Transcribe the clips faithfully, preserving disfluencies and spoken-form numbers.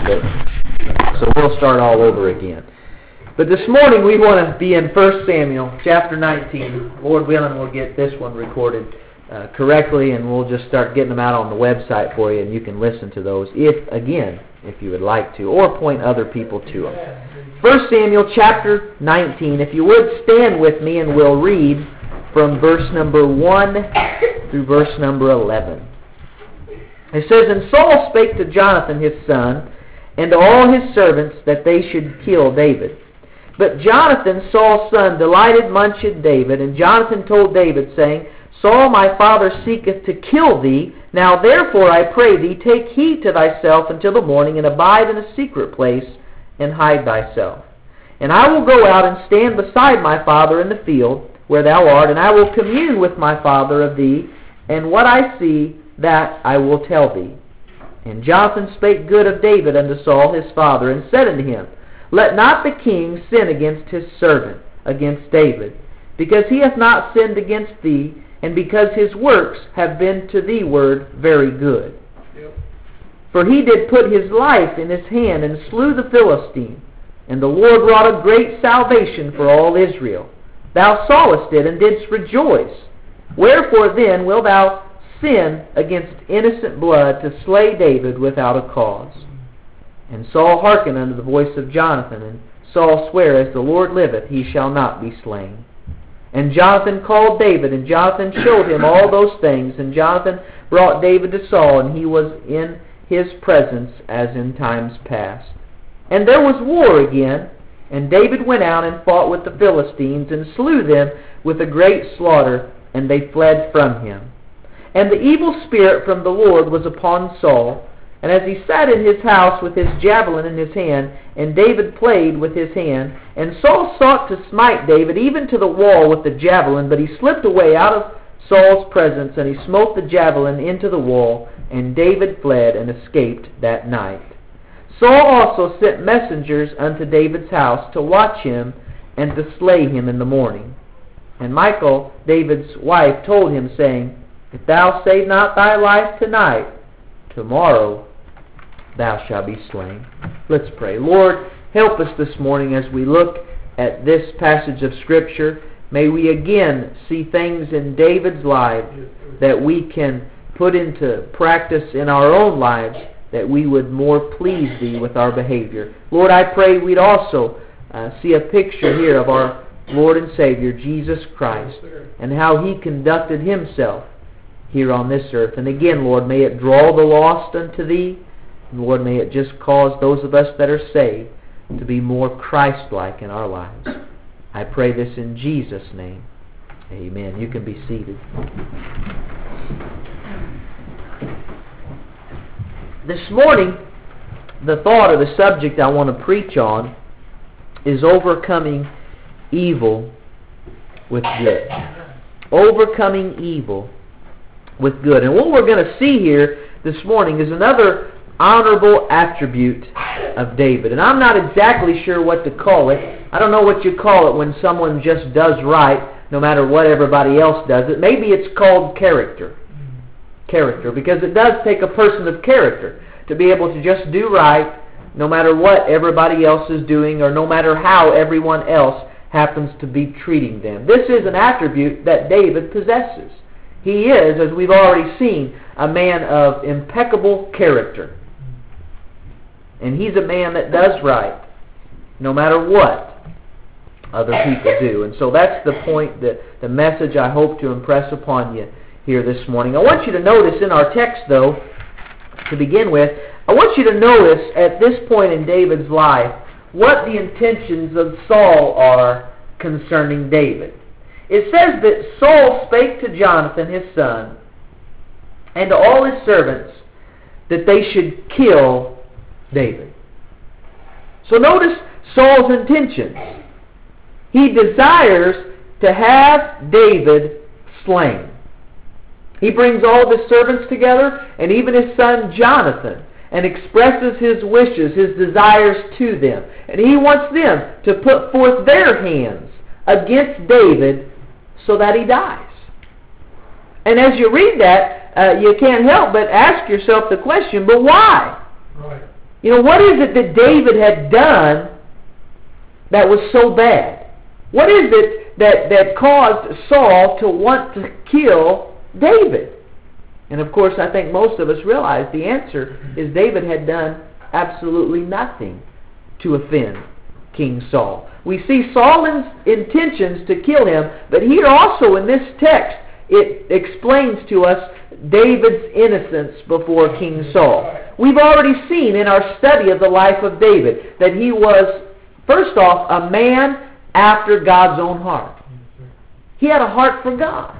but so we'll start all over again. But this morning we want to be in First Samuel chapter nineteen. Lord willing, we'll get this one recorded uh, correctly, and we'll just start getting them out on the website for you, and you can listen to those, if again, if you would like to, or point other people to them. First Samuel chapter nineteen. If you would stand with me, and we'll read from verse number one through verse number eleven. It says, "And Saul spake to Jonathan his son, and to all his servants, that they should kill David. But Jonathan, Saul's son, delighted much in David. And Jonathan told David, saying, Saul my father seeketh to kill thee. Now therefore I pray thee, take heed to thyself until the morning, and abide in a secret place, and hide thyself. And I will go out and stand beside my father in the field, where thou art, and I will commune with my father of thee, and what I see, that I will tell thee. And Jonathan spake good of David unto Saul his father, and said unto him, Let not the king sin against his servant, against David, because he hath not sinned against thee, and because his works have been to thee ward very good. Yep. For he did put his life in his hand, and slew the Philistine, and the Lord wrought a great salvation for all Israel. Thou sawest it, and didst rejoice. Wherefore then wilt thou sin against innocent blood, to slay David without a cause? And Saul hearkened unto the voice of Jonathan, and Saul sware, As the Lord liveth, he shall not be slain. And Jonathan called David, and Jonathan showed him all those things. And Jonathan brought David to Saul, and he was in his presence as in times past. And there was war again, and David went out and fought with the Philistines, and slew them with a great slaughter, and they fled from him. And the evil spirit from the Lord was upon Saul, and as he sat in his house with his javelin in his hand, and David played with his hand, and Saul sought to smite David even to the wall with the javelin, but he slipped away out of Saul's presence, and he smote the javelin into the wall, and David fled and escaped that night. Saul also sent messengers unto David's house to watch him, and to slay him in the morning. And Michal, David's wife, told him, saying, If thou save not thy life tonight, tomorrow thou shalt be slain." Let's pray. Lord, help us this morning as we look at this passage of Scripture. May we again see things in David's life that we can put into practice in our own lives, that we would more please Thee with our behavior. Lord, I pray we'd also uh, see a picture here of our Lord and Savior, Jesus Christ, and how He conducted Himself here on this earth. And again, Lord, may it draw the lost unto Thee. And Lord, may it just cause those of us that are saved to be more Christ-like in our lives. I pray this in Jesus' name. Amen. You can be seated. This morning, the thought or the subject I want to preach on is overcoming evil with good. Overcoming evil with good. And what we're going to see here this morning is another honorable attribute of David. And I'm not exactly sure what to call it. I don't know what you call it when someone just does right no matter what everybody else does. It maybe it's called character. Character, because it does take a person of character to be able to just do right no matter what everybody else is doing, or no matter how everyone else happens to be treating them. This is an attribute that David possesses. He is, as we've already seen, a man of impeccable character. And he's a man that does right, no matter what other people do. And so that's the point, that the message I hope to impress upon you here this morning. I want you to notice in our text, though, to begin with, I want you to notice at this point in David's life what the intentions of Saul are concerning David. It says that Saul spake to Jonathan his son, and to all his servants, that they should kill David. So notice Saul's intentions. He desires to have David slain. He brings all of his servants together, and even his son Jonathan, and expresses his wishes, his desires to them. And he wants them to put forth their hands against David so that he dies. And as you read that, uh, you can't help but ask yourself the question, but why? Right. You know, what is it that David had done that was so bad? What is it that, that caused Saul to want to kill David? And of course, I think most of us realize the answer is David had done absolutely nothing to offend King Saul. We see Saul's intentions to kill him, but here also in this text, it explains to us David's innocence before King Saul. We've already seen in our study of the life of David that he was, first off, a man after God's own heart. He had a heart for God.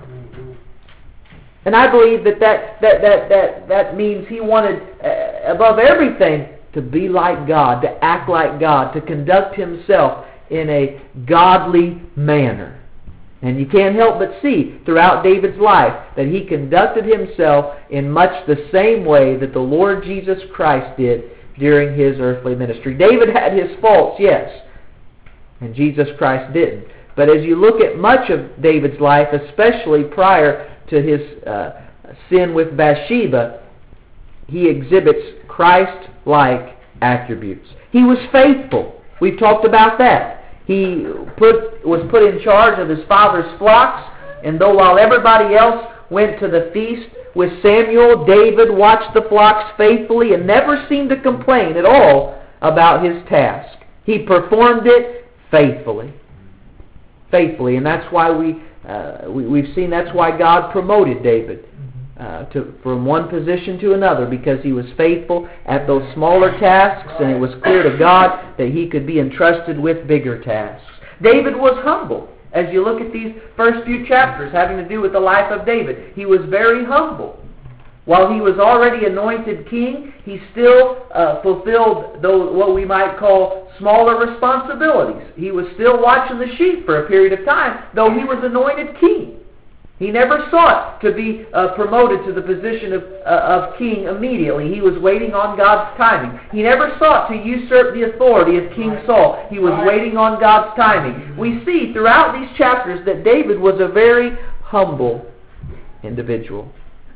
And I believe that that, that, that, that, that means he wanted, uh, above everything, to be like God, to act like God, to conduct himself in a godly manner. And you can't help but see throughout David's life that he conducted himself in much the same way that the Lord Jesus Christ did during his earthly ministry. David had his faults, yes, and Jesus Christ didn't. But as you look at much of David's life, especially prior to his uh, sin with Bathsheba, he exhibits Christ-like attributes. He was faithful. We've talked about that. He put, was put in charge of his father's flocks, and though while everybody else went to the feast with Samuel, David watched the flocks faithfully and never seemed to complain at all about his task. He performed it faithfully. Faithfully, and that's why we, uh, we, we've seen that's why God promoted David uh, to, from one position to another, because he was faithful at those smaller tasks, and it was clear to God that he could be entrusted with bigger tasks. David was humble. As you look at these first few chapters having to do with the life of David, he was very humble. While he was already anointed king, he still uh, fulfilled those, what we might call smaller responsibilities. He was still watching the sheep for a period of time, though he was anointed king. He never sought to be uh, promoted to the position of, uh, of king immediately. He was waiting on God's timing. He never sought to usurp the authority of King Saul. He was waiting on God's timing. We see throughout these chapters that David was a very humble individual.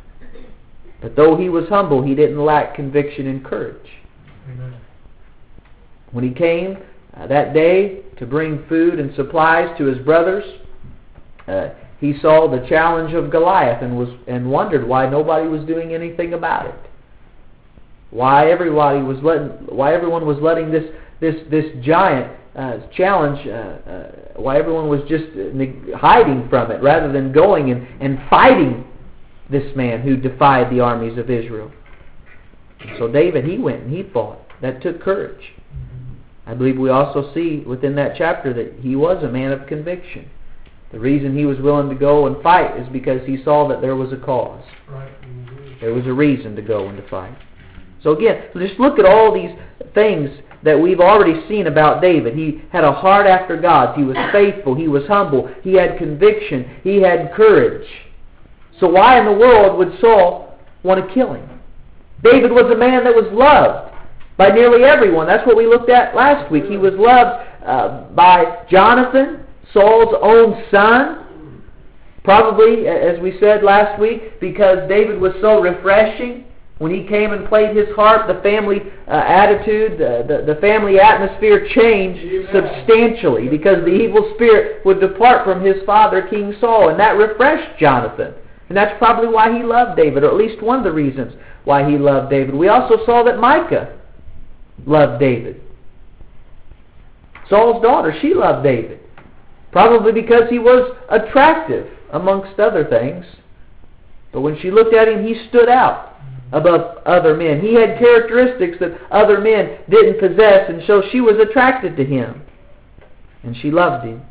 But though he was humble, he didn't lack conviction and courage. Amen. When he came uh, that day to bring food and supplies to his brothers, uh, he saw the challenge of Goliath and was and wondered why nobody was doing anything about it. Why everybody was letting, why everyone was letting this this this giant uh, challenge, uh, uh, why everyone was just hiding from it rather than going and, and fighting this man who defied the armies of Israel. And so David, he went and he fought. That took courage. I believe we also see within that chapter that he was a man of conviction. The reason he was willing to go and fight is because he saw that there was a cause. Right. There was a reason to go and to fight. So again, just look at all these things that we've already seen about David. He had a heart after God. He was faithful. He was humble. He had conviction. He had courage. So why in the world would Saul want to kill him? David was a man that was loved by nearly everyone. That's what we looked at last week. He was loved uh, by Jonathan, Saul's own son. Probably, as we said last week, because David was so refreshing. When he came and played his harp, the family uh, attitude, uh, the, the family atmosphere changed substantially because the evil spirit would depart from his father, King Saul, and that refreshed Jonathan. And that's probably why he loved David, or at least one of the reasons why he loved David. We also saw that Micah loved David. Saul's daughter, she loved David. Probably because he was attractive, amongst other things. But when she looked at him, he stood out above other men. He had characteristics that other men didn't possess, and so she was attracted to him. And she loved him.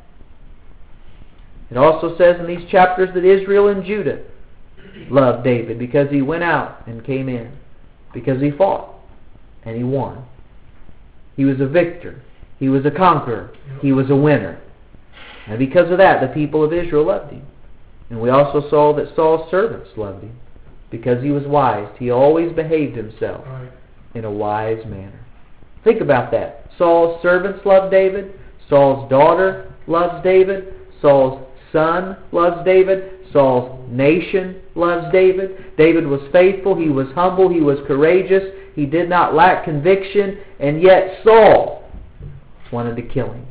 It also says in these chapters that Israel and Judah loved David because he went out and came in. Because he fought and he won. He was a victor. He was a conqueror. He was a winner. And because of that, the people of Israel loved him. And we also saw that Saul's servants loved him because he was wise. He always behaved himself in a wise manner. Think about that. Saul's servants loved David. Saul's daughter loves David. Saul's son loves David. Saul's nation loves David. David was faithful. He was humble. He was courageous. He did not lack conviction, and yet Saul wanted to kill him.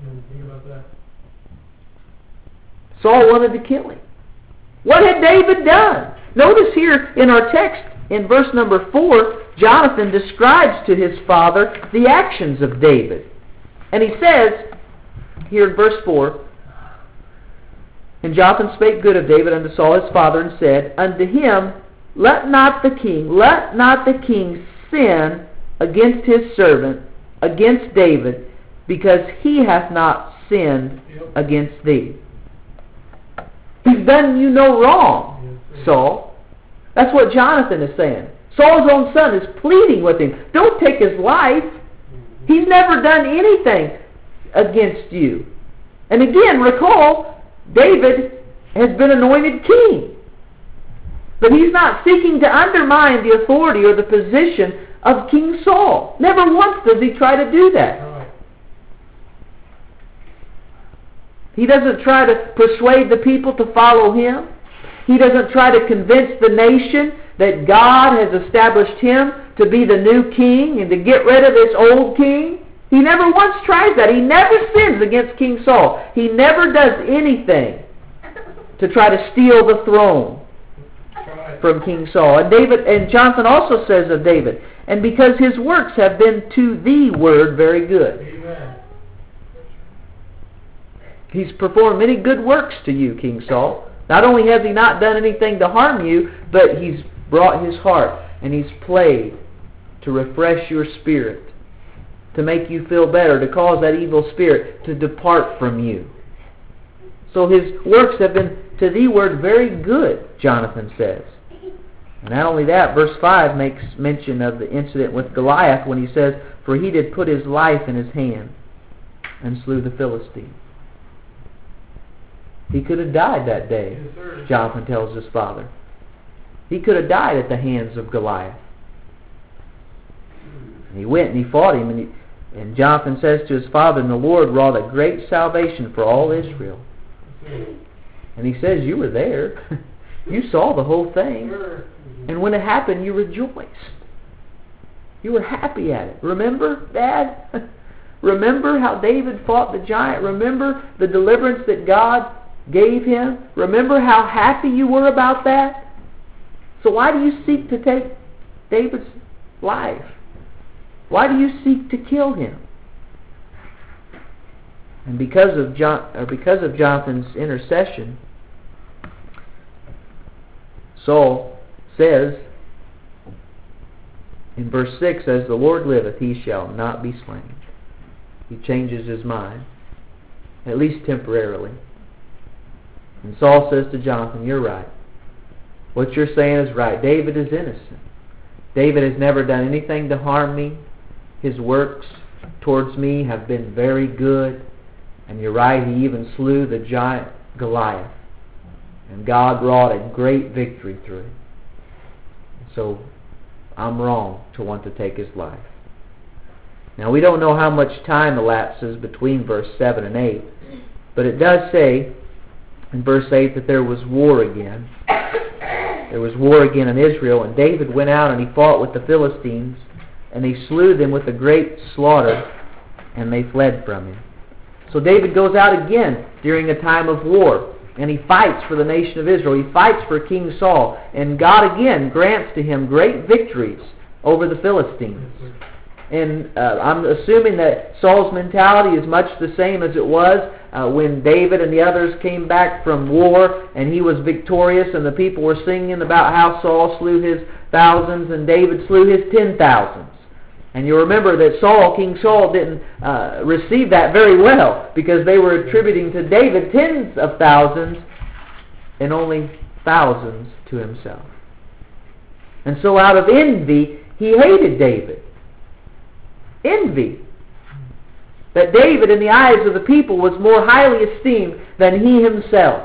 Saul wanted to kill him. What had David done? Notice here in our text, in verse number four, Jonathan describes to his father the actions of David. And he says, here in verse four, "And Jonathan spake good of David unto Saul his father, and said, Unto him, let not the king, let not the king sin against his servant, against David, because he hath not sinned against thee." He's done you no wrong, Saul. That's what Jonathan is saying. Saul's own son is pleading with him. Don't take his life. He's never done anything against you. And again, recall, David has been anointed king. But he's not seeking to undermine the authority or the position of King Saul. Never once does he try to do that. He doesn't try to persuade the people to follow him. He doesn't try to convince the nation that God has established him to be the new king and to get rid of this old king. He never once tries that. He never sins against King Saul. He never does anything to try to steal the throne from King Saul. And David and Jonathan also says of David, "And because his works have been to thee word very good." Amen. He's performed many good works to you, King Saul. Not only has he not done anything to harm you, but he's brought his heart and he's played to refresh your spirit, to make you feel better, to cause that evil spirit to depart from you. So his works have been to thee word very good, Jonathan says. And not only that, verse five makes mention of the incident with Goliath when he says, "For he did put his life in his hand and slew the Philistine." He could have died that day, Jonathan tells his father. He could have died at the hands of Goliath. And he went and he fought him, and, he, and Jonathan says to his father, "And the Lord wrought a great salvation for all Israel." And he says, "You were there. You saw the whole thing. And when it happened, you rejoiced. You were happy at it. Remember, Dad? Remember how David fought the giant? Remember the deliverance that God gave him? Remember how happy you were about that? So why do you seek to take David's life? Why do you seek to kill him?" And because of John, or because of Jonathan's intercession, Saul says in verse six, "As the Lord liveth, he shall not be slain." He changes his mind, at least temporarily. And Saul says to Jonathan, "You're right. What you're saying is right. David is innocent. David has never done anything to harm me. His works towards me have been very good. And you're right, he even slew the giant Goliath. And God wrought a great victory through it. So I'm wrong to want to take his life." Now we don't know how much time elapses between verse seven and eight. But it does say in verse eight that there was war again. There was war again in Israel, and David went out and he fought with the Philistines, and he slew them with a great slaughter, and they fled from him. So David goes out again during a time of war, and he fights for the nation of Israel. He fights for King Saul, and God again grants to him great victories over the Philistines. And uh, I'm assuming that Saul's mentality is much the same as it was uh, when David and the others came back from war and he was victorious and the people were singing about how Saul slew his thousands and David slew his ten thousands. And you remember that Saul, King Saul, didn't uh, receive that very well because they were attributing to David tens of thousands and only thousands to himself. And so out of envy, he hated David. Envy. That David, in the eyes of the people, was more highly esteemed than he himself.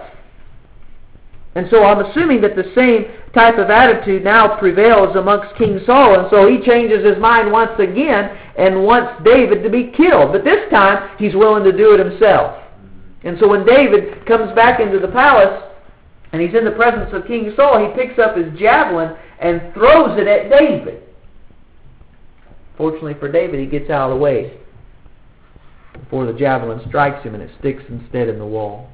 And so I'm assuming that the same type of attitude now prevails amongst King Saul, and so he changes his mind once again and wants David to be killed. But this time, he's willing to do it himself. And so when David comes back into the palace, and he's in the presence of King Saul, he picks up his javelin and throws it at David. Fortunately for David, he gets out of the way before the javelin strikes him, and it sticks instead in the wall.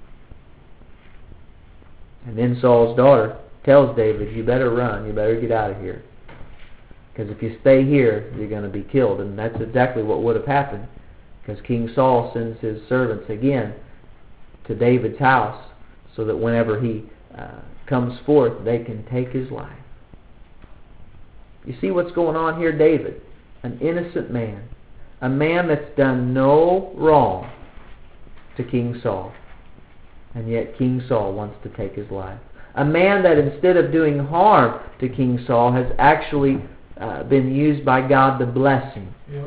And then Saul's daughter tells David, you better run, you better get out of here. Because if you stay here, you're going to be killed. And that's exactly what would have happened. Because King Saul sends his servants again to David's house so that whenever he uh, comes forth, they can take his life. You see what's going on here? David, an innocent man, a man that's done no wrong to King Saul. And yet King Saul wants to take his life. A man that instead of doing harm to King Saul has actually uh, been used by God to bless him. Yep.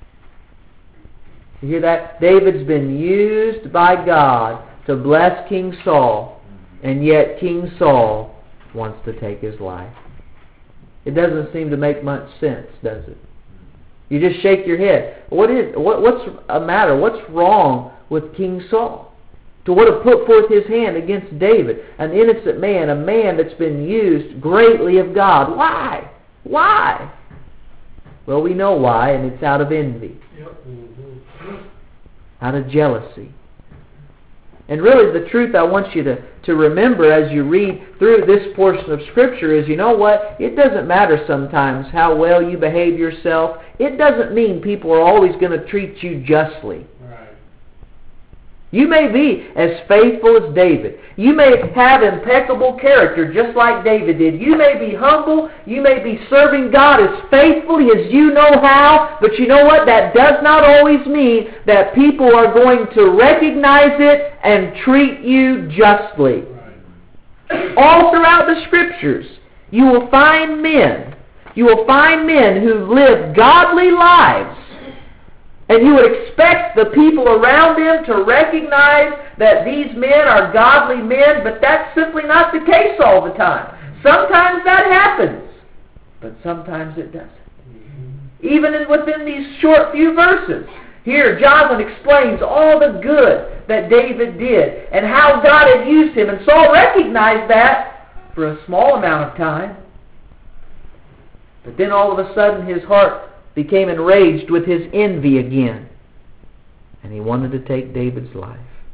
You hear that? David's been used by God to bless King Saul, and yet King Saul wants to take his life. It doesn't seem to make much sense, does it? You just shake your head. What is what, what's a matter? What's wrong with King Saul? To want to put forth his hand against David, an innocent man, a man that's been used greatly of God. Why? Why? Well, we know why, and it's out of envy. Yep. Out of jealousy. And really the truth I want you to, to remember as you read through this portion of Scripture is, you know what? It doesn't matter sometimes how well you behave yourself. It doesn't mean people are always going to treat you justly. You may be as faithful as David. You may have impeccable character just like David did. You may be humble. You may be serving God as faithfully as you know how. But you know what? That does not always mean that people are going to recognize it and treat you justly. All throughout the Scriptures, you will find men. You will find men who live godly lives. And you would expect the people around them to recognize that these men are godly men, but that's simply not the case all the time. Sometimes that happens, but sometimes it doesn't. Even in, within these short few verses, here Jonathan explains all the good that David did and how God had used him. And Saul recognized that for a small amount of time. But then all of a sudden his heart became enraged with his envy again. And he wanted to take David's life.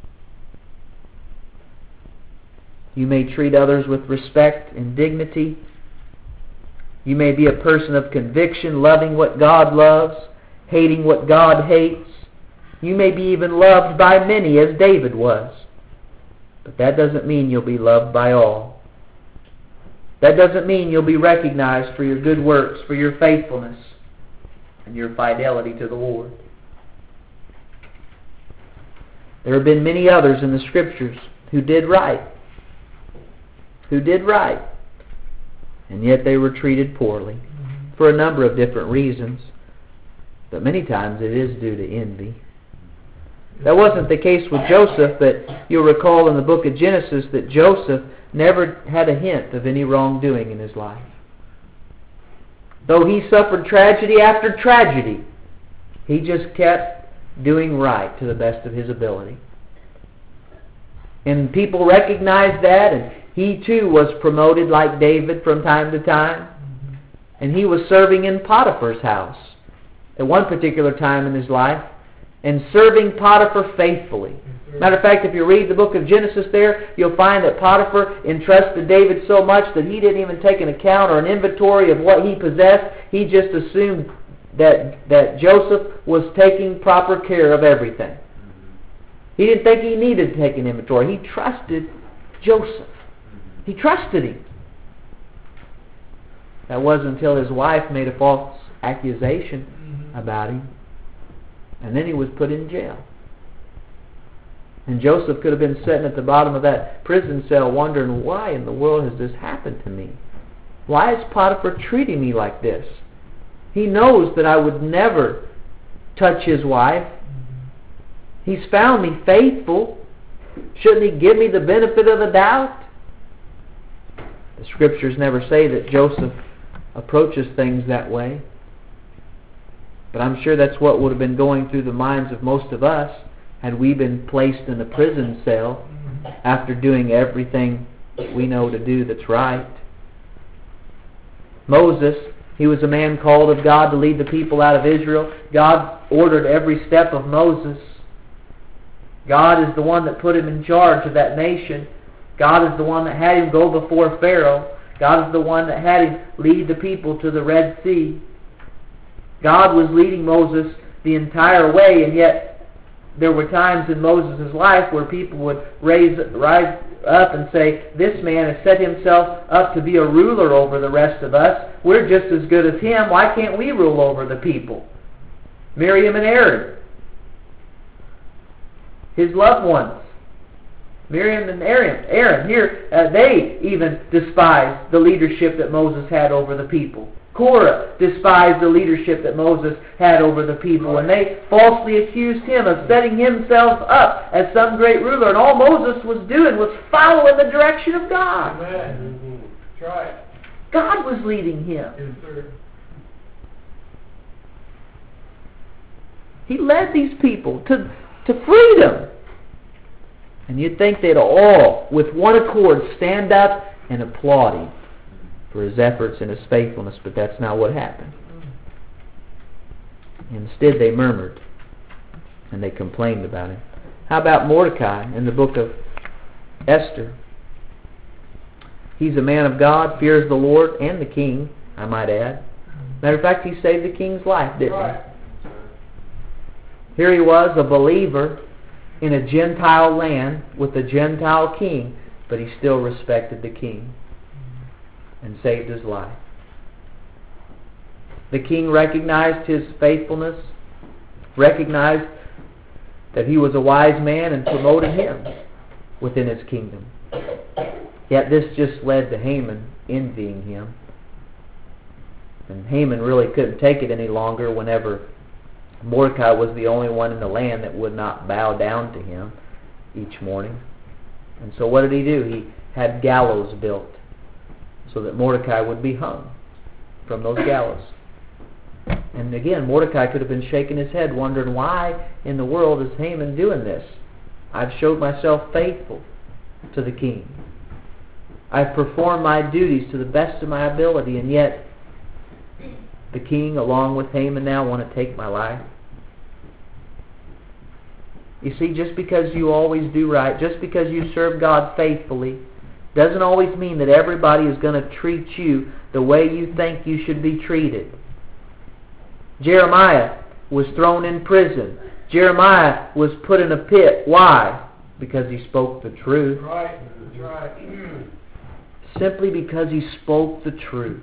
You may treat others with respect and dignity. You may be a person of conviction, loving what God loves, hating what God hates. You may be even loved by many, as David was. But that doesn't mean you'll be loved by all. That doesn't mean you'll be recognized for your good works, for your faithfulness, and your fidelity to the Lord. There have been many others in the Scriptures who did right. Who did right. And yet they were treated poorly for a number of different reasons. But many times it is due to envy. That wasn't the case with Joseph, but you'll recall in the book of Genesis that Joseph never had a hint of any wrongdoing in his life. Though he suffered tragedy after tragedy, he just kept doing right to the best of his ability. And people recognized that, and he too was promoted like David from time to time. And he was serving in Potiphar's house at one particular time in his life, and serving Potiphar faithfully. Matter of fact, if you read the book of Genesis there, you'll find that Potiphar entrusted David so much that he didn't even take an account or an inventory of what he possessed. He just assumed that, that Joseph was taking proper care of everything. He didn't think he needed to take an inventory. He trusted Joseph. He trusted him. That wasn't until his wife made a false accusation about him. And then he was put in jail. And Joseph could have been sitting at the bottom of that prison cell wondering, why in the world has this happened to me? Why is Potiphar treating me like this? He knows that I would never touch his wife. He's found me faithful. Shouldn't he give me the benefit of the doubt? The Scriptures never say that Joseph approaches things that way. But I'm sure that's what would have been going through the minds of most of us had we been placed in a prison cell after doing everything we know to do that's right. Moses He was a man called of God to lead the people out of Israel. God ordered every step of Moses. God is the one that put him in charge of that nation. God is the one that had him go before Pharaoh. God is the one that had him lead the people to the Red Sea. God was leading Moses the entire way, and yet there were times in Moses' life where people would raise, rise up and say, this man has set himself up to be a ruler over the rest of us. We're just as good as him. Why can't we rule over the people? Miriam and Aaron, his loved ones. Miriam and Aaron, Aaron here, uh, they even despised the leadership that Moses had over the people. Korah despised the leadership that Moses had over the people, and they falsely accused him of setting himself up as some great ruler. And all Moses was doing was following the direction of God. Amen. Mm-hmm. That's right. God was leading him. Yes, sir. He led these people to, to freedom. And you'd think they'd all, with one accord, stand up and applaud him for his efforts and his faithfulness, but that's not what happened. Instead, they murmured and they complained about him. How about Mordecai in the book of Esther? He's a man of God, fears the Lord and the king, I might add. Matter of fact, he saved the king's life, didn't Right. he? Here he was, a believer in a Gentile land with a Gentile king, but he still respected the king and saved his life. The king recognized his faithfulness, recognized that he was a wise man, and promoted him within his kingdom. Yet this just led to Haman envying him. And Haman really couldn't take it any longer whenever Mordecai was the only one in the land that would not bow down to him each morning. And so what did he do? He had gallows built so that Mordecai would be hung from those gallows. And again, Mordecai could have been shaking his head wondering, why in the world is Haman doing this? I've showed myself faithful to the king. I've performed my duties to the best of my ability, and yet the king, along with Haman now, want to take my life. You see, just because you always do right, just because you serve God faithfully, doesn't always mean that everybody is going to treat you the way you think you should be treated. Jeremiah was thrown in prison. Jeremiah was put in a pit. Why? Because he spoke the truth. Right. That's right. Simply because he spoke the truth.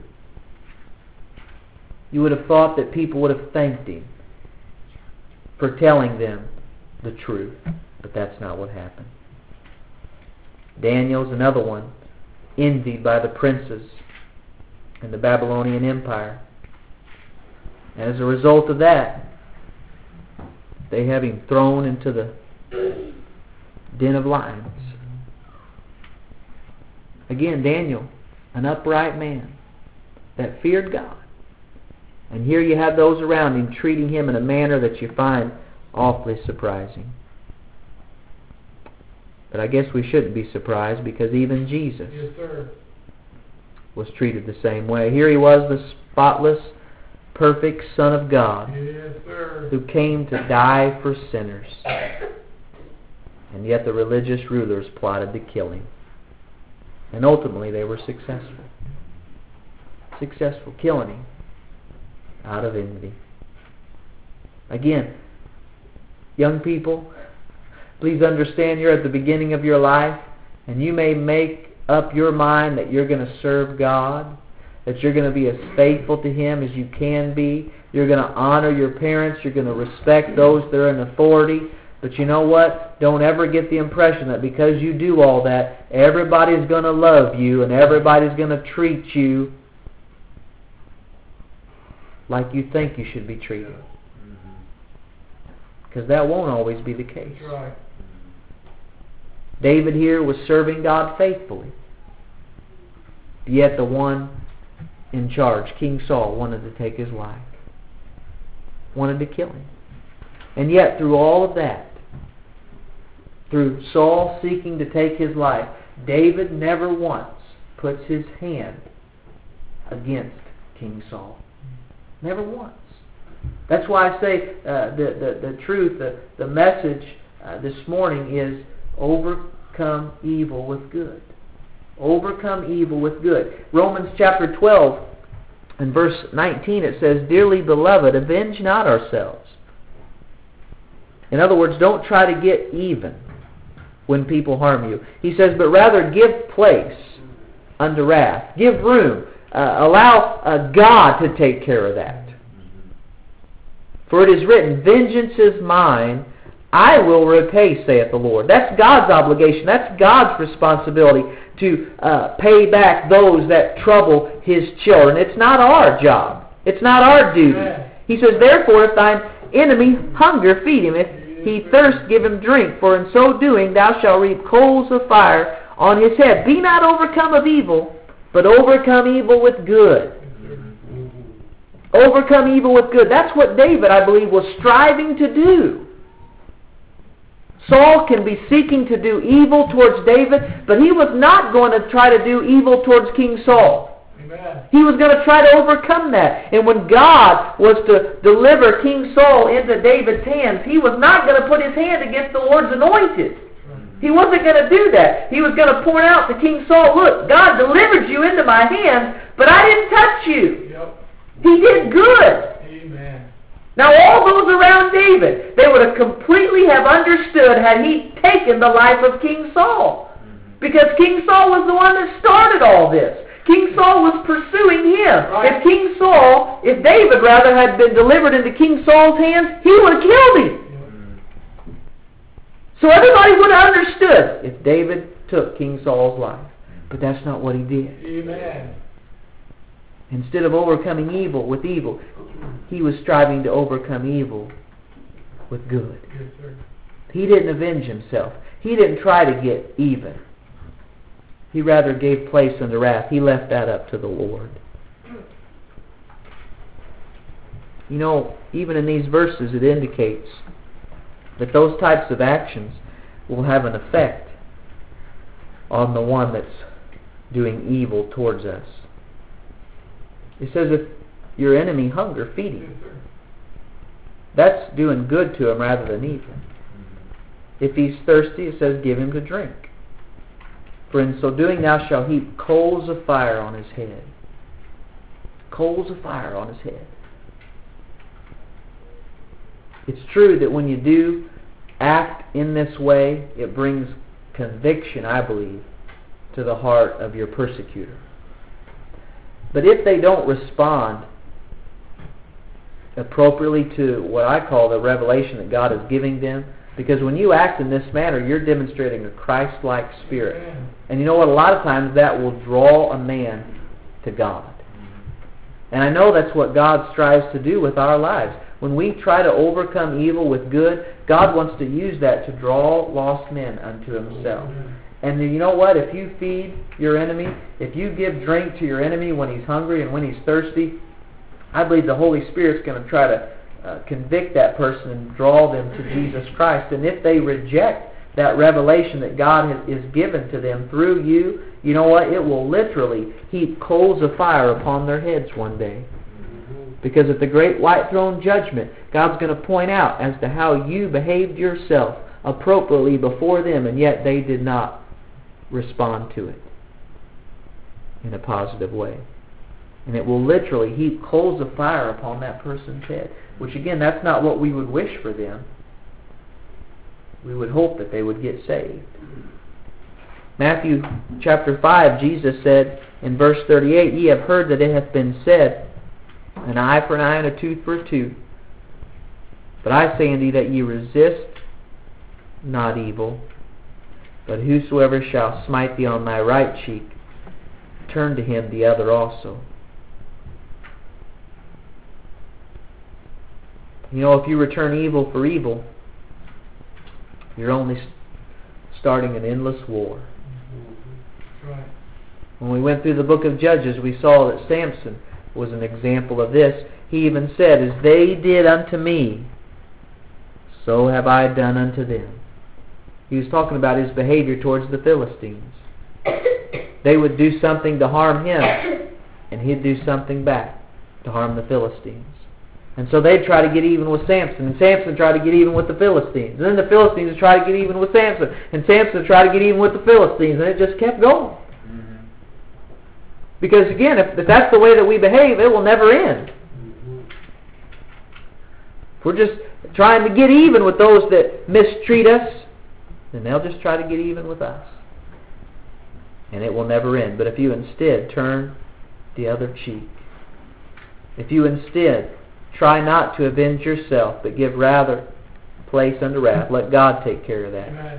You would have thought that people would have thanked him for telling them the truth. But that's not what happened. Daniel's another one, envied by the princes in the Babylonian Empire. And as a result of that, they have him thrown into the den of lions. Again, Daniel, an upright man that feared God. And here you have those around him treating him in a manner that you find awfully surprising. But I guess we shouldn't be surprised, because even Jesus Yes, sir. was treated the same way. Here he was, the spotless, perfect Son of God, Yes, sir. who came to die for sinners. And yet the religious rulers plotted to kill him. And ultimately they were successful. Successful, killing him out of envy. Again, young people, please understand you're at the beginning of your life, and you may make up your mind that you're going to serve God, that you're going to be as faithful to Him as you can be. You're going to honor your parents. You're going to respect those that are in authority. But you know what? Don't ever get the impression that because you do all that, everybody's going to love you and everybody's going to treat you like you think you should be treated. Because that won't always be the case. That's right. David here was serving God faithfully. Yet the one in charge, King Saul, wanted to take his life. Wanted to kill him. And yet through all of that, through Saul seeking to take his life, David never once puts his hand against King Saul. Never once. That's why I say uh, the, the, the truth, the, the message uh, this morning is overcome evil with good. Overcome evil with good. Romans chapter twelve and verse nineteen, it says, "Dearly beloved, avenge not ourselves." In other words, don't try to get even when people harm you. He says, but rather give place unto wrath. Give room. Uh, allow uh, God to take care of that. For it is written, "Vengeance is mine, I will repay, saith the Lord." That's God's obligation. That's God's responsibility to uh, pay back those that trouble His children. It's not our job. It's not our duty. He says, "Therefore, if thine enemy hunger, feed him. If he thirst, give him drink. For in so doing thou shalt reap coals of fire on his head. Be not overcome of evil, but overcome evil with good." Overcome evil with good. That's what David, I believe, was striving to do. Saul can be seeking to do evil towards David, but he was not going to try to do evil towards King Saul. Amen. He was going to try to overcome that. And when God was to deliver King Saul into David's hands, he was not going to put his hand against the Lord's anointed. He wasn't going to do that. He was going to point out to King Saul, "Look, God delivered you into my hands, but I didn't touch you." Yep. He did good. Amen. Now all those around David, they would have completely have understood had he taken the life of King Saul. Because King Saul was the one that started all this. King Saul was pursuing him. Right. If King Saul, if David rather had been delivered into King Saul's hands, he would have killed him. So everybody would have understood if David took King Saul's life. But that's not what he did. Amen. Instead of overcoming evil with evil, he was striving to overcome evil with good. Yes, sir. He didn't avenge himself. He didn't try to get even. He rather gave place unto wrath. He left that up to the Lord. You know, even in these verses it indicates that those types of actions will have an effect on the one that's doing evil towards us. It says, if your enemy hunger, feed him. That's doing good to him rather than evil. If he's thirsty, it says, give him to drink. For in so doing thou shalt heap coals of fire on his head. Coals of fire on his head. It's true that when you do act in this way, it brings conviction, I believe, to the heart of your persecutor. But if they don't respond appropriately to what I call the revelation that God is giving them, because when you act in this manner, you're demonstrating a Christ-like spirit. And you know what? A lot of times that will draw a man to God. And I know that's what God strives to do with our lives. When we try to overcome evil with good, God wants to use that to draw lost men unto Himself. And you know what? If you feed your enemy, if you give drink to your enemy when he's hungry and when he's thirsty, I believe the Holy Spirit's going to try to uh, convict that person and draw them to Jesus Christ. And if they reject that revelation that God has, is given to them through you, you know what? It will literally heap coals of fire upon their heads one day. Because at the great white throne judgment, God's going to point out as to how you behaved yourself appropriately before them, and yet they did not respond to it in a positive way. And it will literally heap coals of fire upon that person's head. Which again, that's not what we would wish for them. We would hope that they would get saved. Matthew chapter five, Jesus said in verse thirty-eight, "Ye have heard that it hath been said, an eye for an eye and a tooth for a tooth. But I say unto you that ye resist not evil, but whosoever shall smite thee on thy right cheek, turn to him the other also." You know, if you return evil for evil, you're only starting an endless war. Right. When we went through the book of Judges, we saw that Samson was an example of this. He even said, "As they did unto me, so have I done unto them." He was talking about his behavior towards the Philistines. They would do something to harm him, and he'd do something back. to harm the Philistines. And so they'd try to get even with Samson, and Samson tried to get even with the Philistines. And then the Philistines would try to get even with Samson, and Samson would try to get even with the Philistines, and it just kept going. Mm-hmm. Because again, if, if that's the way that we behave, it will never end. Mm-hmm. If we're just trying to get even with those that mistreat us, then they'll just try to get even with us. And it will never end. But if you instead turn the other cheek, if you instead try not to avenge yourself, but give rather place unto wrath, let God take care of that, Amen.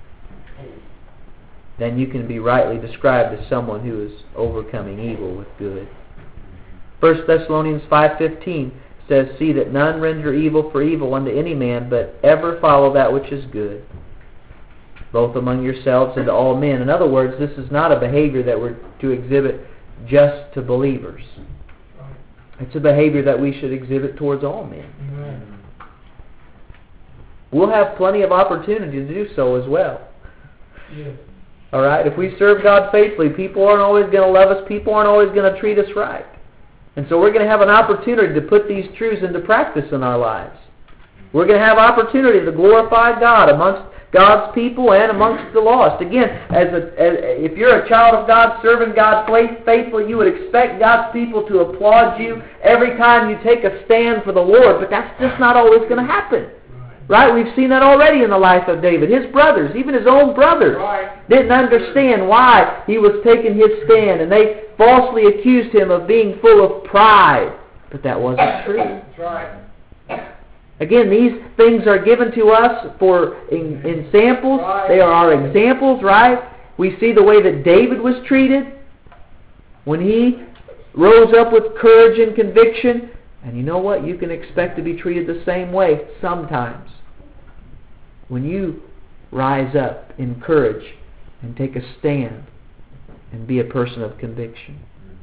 Then you can be rightly described as someone who is overcoming evil with good. First Thessalonians five fifteen says, see that none render evil for evil unto any man, but ever follow that which is good, both among yourselves and to all men. In other words, this is not a behavior that we're to exhibit just to believers. It's a behavior that we should exhibit towards all men. Amen. We'll have plenty of opportunity to do so as well. Yes. All right? If we serve God faithfully, people aren't always going to love us. People aren't always going to treat us right. And so we're going to have an opportunity to put these truths into practice in our lives. We're going to have opportunity to glorify God amongst God's people and amongst the lost. Again, as, a, as if you're a child of God, serving God faithfully, you would expect God's people to applaud you every time you take a stand for the Lord. But that's just not always going to happen. Right? We've seen that already in the life of David. His brothers, even his own brothers, right, didn't understand why he was taking his stand. And they falsely accused him of being full of pride. But that wasn't true. That's right. Again, these things are given to us for in, in samples. They are our examples, right? We see the way that David was treated when he rose up with courage and conviction. And you know what? You can expect to be treated the same way sometimes. When you rise up in courage and take a stand and be a person of conviction.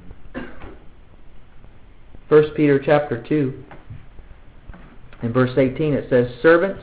First Peter chapter two. In verse eighteen it says, servants,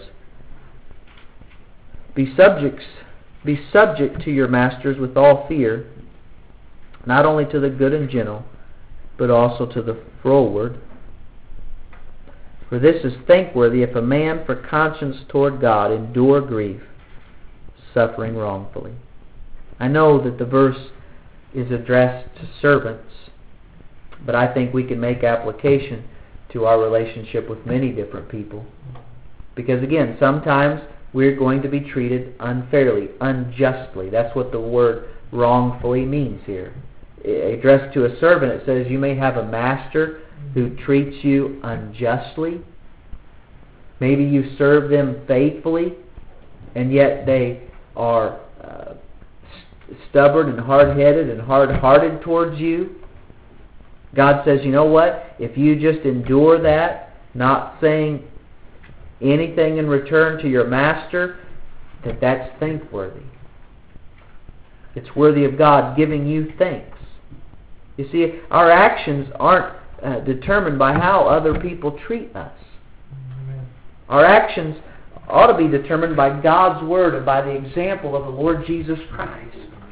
be subjects, be subject to your masters with all fear, not only to the good and gentle, but also to the froward. For this is thankworthy if a man for conscience toward God endure grief, suffering wrongfully. I know that the verse is addressed to servants, but I think we can make application to our relationship with many different people. Because again, sometimes we're going to be treated unfairly, unjustly. That's what the word wrongfully means here. Addressed to a servant, it says you may have a master who treats you unjustly. Maybe you serve them faithfully, and yet they are uh, stubborn and hard-headed and hard-hearted towards you. God says, you know what? If you just endure that, not saying anything in return to your master, that that's thankworthy. It's worthy of God giving you thanks. You see, our actions aren't uh, determined by how other people treat us. Our actions ought to be determined by God's Word and by the example of the Lord Jesus Christ.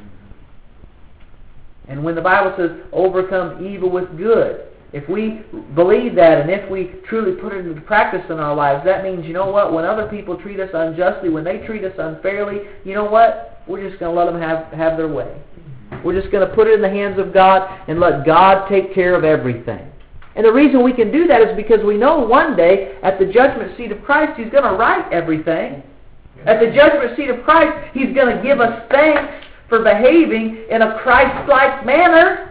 And when the Bible says, overcome evil with good, if we believe that and if we truly put it into practice in our lives, that means, you know what, when other people treat us unjustly, when they treat us unfairly, you know what, we're just going to let them have, have their way. We're just going to put it in the hands of God and let God take care of everything. And the reason we can do that is because we know one day at the judgment seat of Christ, He's going to right everything. At the judgment seat of Christ, He's going to give us thanks for behaving in a Christ-like manner.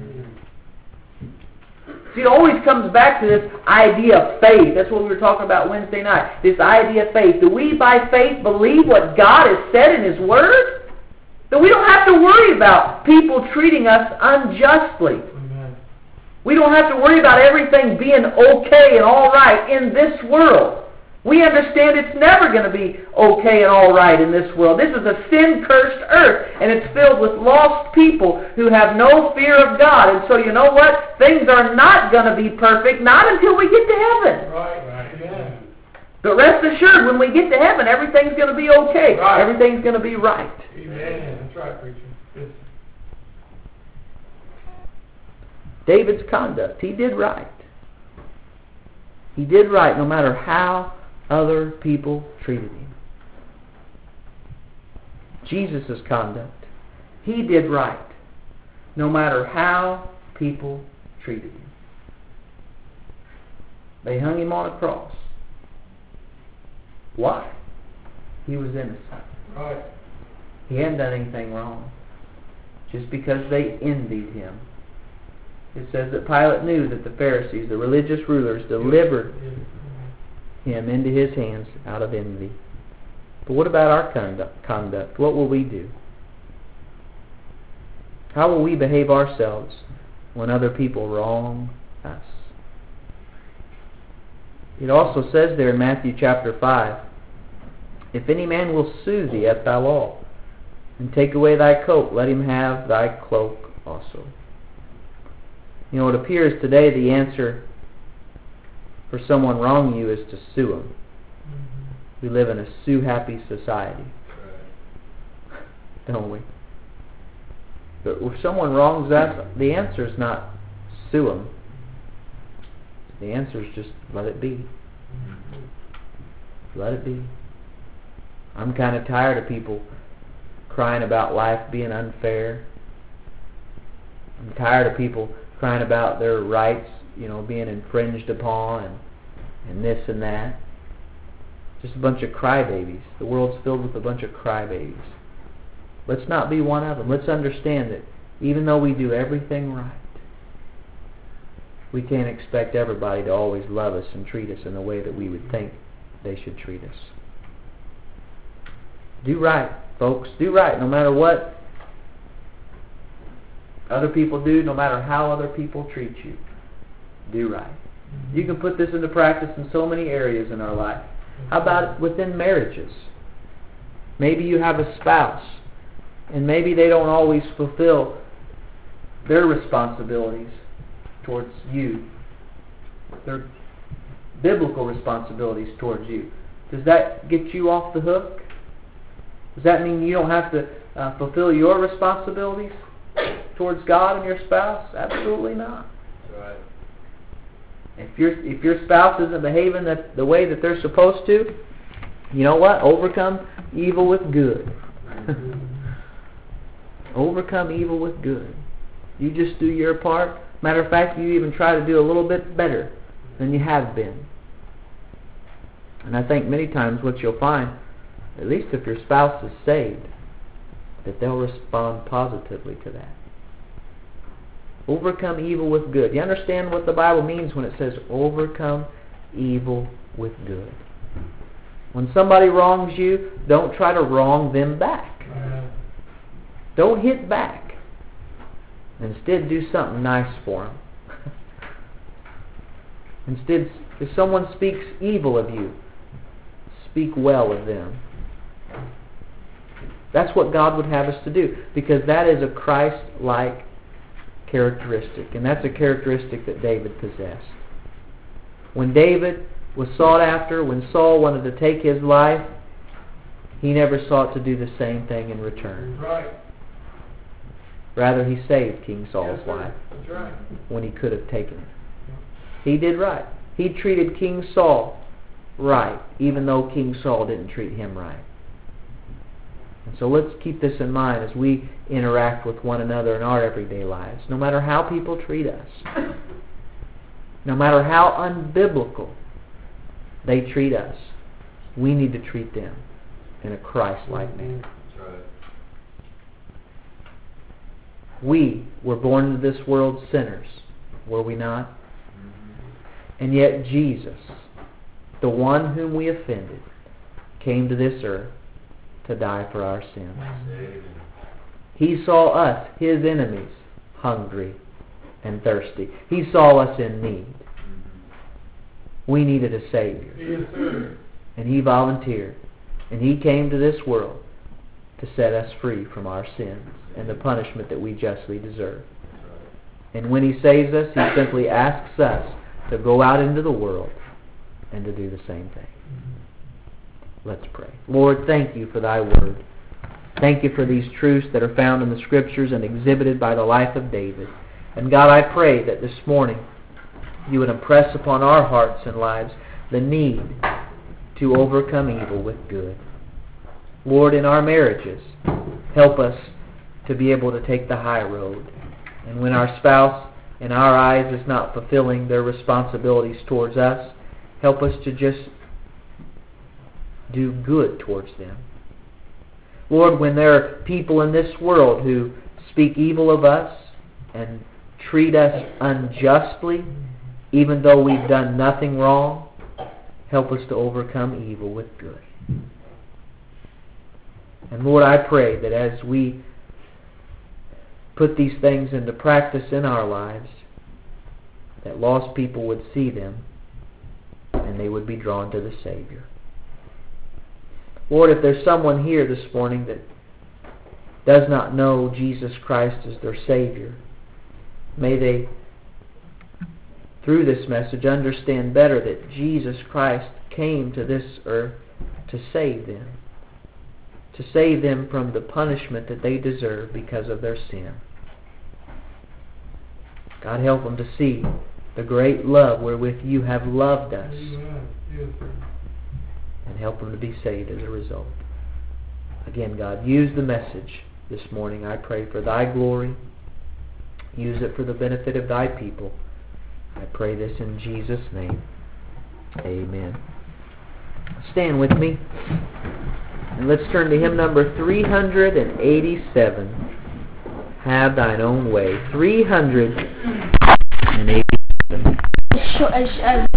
See, it always comes back to this idea of faith. That's what we were talking about Wednesday night. This idea of faith. Do we by faith believe what God has said in His Word? That we don't have to worry about people treating us unjustly. Amen. We don't have to worry about everything being okay and all right in this world. We understand it's never going to be okay and all right in this world. This is a sin-cursed earth, and it's filled with lost people who have no fear of God. And so you know what? Things are not going to be perfect, not until we get to heaven. Right, right, yeah. But rest assured, when we get to heaven, everything's going to be okay. Right. Everything's going to be right. Amen. That's right, preacher. Yes. David's conduct, he did right. He did right no matter how other people treated him. Jesus' conduct. He did right no matter how people treated him. They hung him on a cross. Why? He was innocent. Right. He hadn't done anything wrong. Just because they envied him. It says that Pilate knew that the Pharisees, the religious rulers, delivered him into his hands out of envy. But what about our conduct? conduct? What will we do? How will we behave ourselves when other people wrong us? It also says there in Matthew chapter five, if any man will sue thee at thy law, and take away thy coat, let him have thy cloak also. You know, it appears today the answer for someone wronging you is to sue him. Mm-hmm. We live in a sue-happy society. Right. Don't we? But if someone wrongs us, the answer is not sue them. The answer is just let it be. Mm-hmm. Let it be. I'm kind of tired of people crying about life being unfair. I'm tired of people crying about their rights, you know, being infringed upon and, and this and that. Just a bunch of crybabies. The world's filled with a bunch of crybabies. Let's not be one of them. Let's understand that even though we do everything right, we can't expect everybody to always love us and treat us in the way that we would think they should treat us. Do right, folks. Do right, no matter what other people do, no matter how other people treat you. Do right. You can put this into practice in so many areas in our life. How about within marriages? Maybe you have a spouse, and maybe they don't always fulfill their responsibilities towards you, their biblical responsibilities towards you. Does that get you off the hook? Does that mean you don't have to uh, fulfill your responsibilities towards God and your spouse? Absolutely not. That's right. If your if your spouse isn't behaving the, the way that they're supposed to, you know what? Overcome evil with good. Overcome evil with good. You just do your part. Matter of fact, you even try to do a little bit better than you have been. And I think many times what you'll find, at least if your spouse is saved, that they'll respond positively to that. Overcome evil with good. You understand what the Bible means when it says overcome evil with good. When somebody wrongs you, don't try to wrong them back. Don't hit back. Instead, do something nice for them. Instead, if someone speaks evil of you, speak well of them. That's what God would have us to do, because that is a Christ-like characteristic, and that's a characteristic that David possessed. When David was sought after, when Saul wanted to take his life, he never sought to do the same thing in return. Right. Rather, he saved King Saul's Yes, life That's right. when he could have taken it. He did right. He treated King Saul right, even though King Saul didn't treat him right. And so let's keep this in mind as we interact with one another in our everyday lives. No matter how people treat us, no matter how unbiblical they treat us, we need to treat them in a Christ-like manner. That's right. We were born into this world sinners, were we not? Mm-hmm. And yet Jesus, the one whom we offended, came to this earth to die for our sins. Amen. He saw us, His enemies, hungry and thirsty. He saw us in need. Mm-hmm. We needed a Savior. Yes, sir. And He volunteered. And He came to this world to set us free from our sins and the punishment that we justly deserve. And when He saves us, He simply asks us to go out into the world and to do the same thing. Let's pray. Lord, thank You for Thy Word. Thank You for these truths that are found in the Scriptures and exhibited by the life of David. And God, I pray that this morning you would impress upon our hearts and lives the need to overcome evil with good. Lord, in our marriages, help us to be able to take the high road. And when our spouse, in our eyes, is not fulfilling their responsibilities towards us, help us to just do good towards them. Lord, when there are people in this world who speak evil of us and treat us unjustly, even though we've done nothing wrong, help us to overcome evil with good. And Lord, I pray that as we put these things into practice in our lives, that lost people would see them and they would be drawn to the Savior. Lord, if there's someone here this morning that does not know Jesus Christ as their Savior, may they, through this message, understand better that Jesus Christ came to this earth to save them, to save them from the punishment that they deserve because of their sin. God, help them to see the great love wherewith you have loved us, and help them to be saved as a result. Again, God, use the message this morning, I pray, for thy glory. Use it for the benefit of thy people. I pray this in Jesus' name. Amen. Stand with me, and let's turn to hymn number three hundred eighty-seven. Have thine own way. three hundred eighty-seven. As, as